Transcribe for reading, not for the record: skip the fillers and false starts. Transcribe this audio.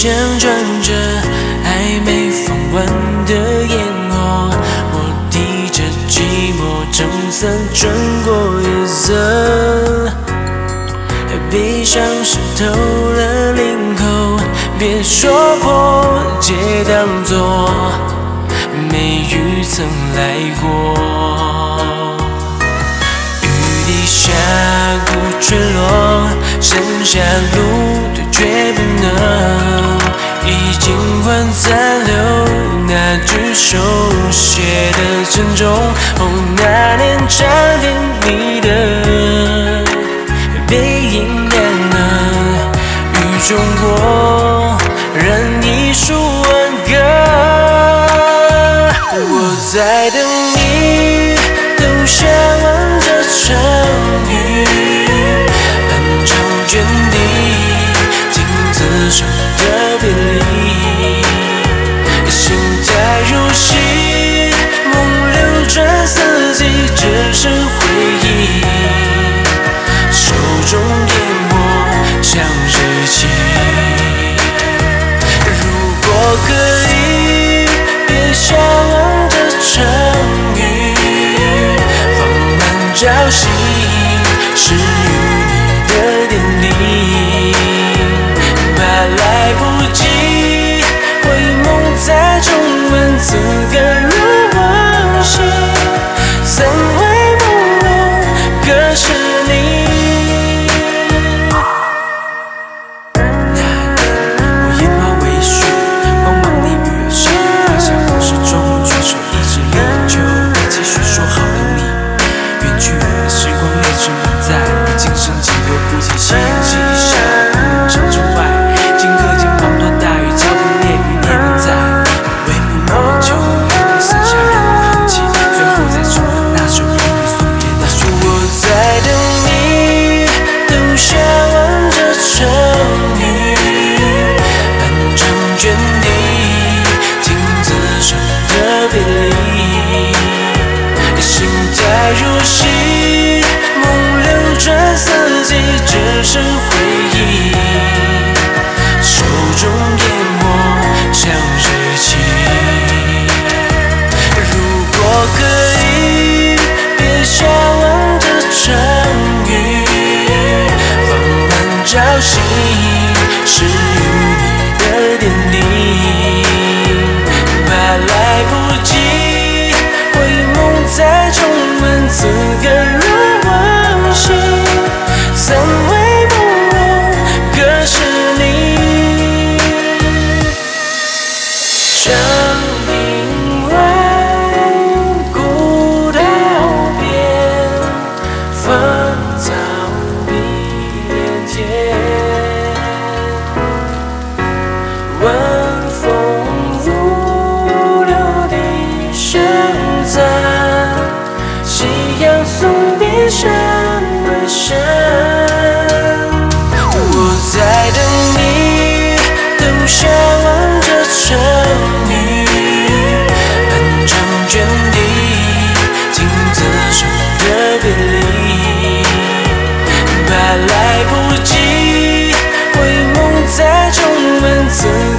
象转着还没放完的烟火，我提着寂寞，撑伞穿过夜色，悲伤湿透了领口，别说破，皆当作没雨曾来过。雨滴下鼓坠落，剩下路对决不能，已经涣散留那句手写的沉重。哦，那年长点你的背影亮了，雨中过任一束挽歌。我在等你，都向往这场雨，漫长卷地，镜子上的别离，心太如洗，梦流转四季，只是回忆，手中淹没像热气。如果可以，别向往这场雨，放慢朝夕，是与你的典礼，怕来不及，回眸才充满此感如往昔，三回梦中可是你。那年我烟花为雪，光芒里雨儿时，发现往事中举手一直离就，继续说好的你，远去的时光一直不在，今生经过不计前夕，笑无常之外，顷刻间滂沱大雨，操控烈雨念不在，为暮莫求，你剩下任何痕迹，最后再唱的那首与你送别的旋律。我在等你，都向往这场雨，漫长卷地，镜子上的别离，心太如洗，梦流转四季，只是回忆，手中淹没像热气。如果可以，别向往这场雨，放慢朝夕，是与你的典礼，怕来不及，回眸才充满此感如往昔，三回梦中可是你。长亭外，古道边，芳草碧连天，晚风拂柳笛声残，夕阳送别山外山。我在等你，都向往这场雨，漫长卷地，镜子上的别离，怕来不及，回眸才充满此